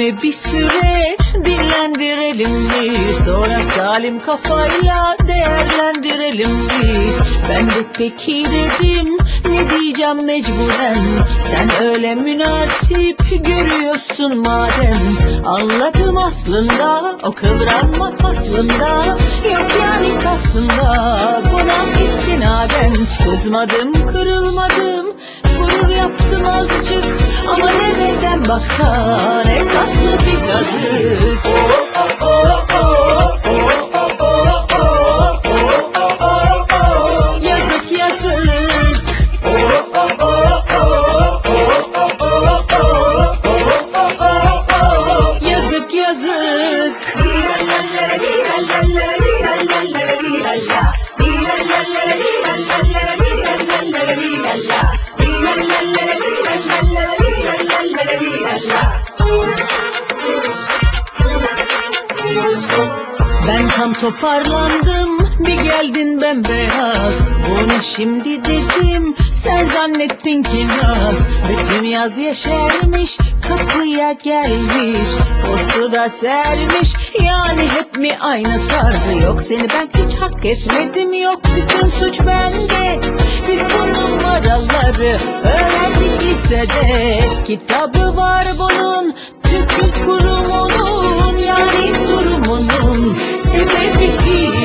Kendimi bir süre dinlendirelim mi? Sonra salim kafayla değerlendirelim mi? Ben de peki dedim, ne diyeceğim mecburen. Sen öyle münasip görüyorsun madem. Anladım aslında, o kıvranma aslında. Yok yani aslında, buna istinaden. Kızmadım, kırılmadım, gurur yaptım azıcık. Ama nereden baksan esaslı bir kazık. Yazık yazık. Yazık yazık. Ben tam toparlandım, bir geldin bembeyaz. Bu ne şimdi dedim, sen zannettin ki naz. Bütün yaz yeşermiş, kapıya gelmiş. Postu da sermiş, yani hep mi aynı tarzı? Yok seni ben hiç hak etmedim, yok bütün suç bende. Biz bu numaraları öğrendik lisede. Kitabı var bunun, tüpük kurumunun, yani durumunun sebebi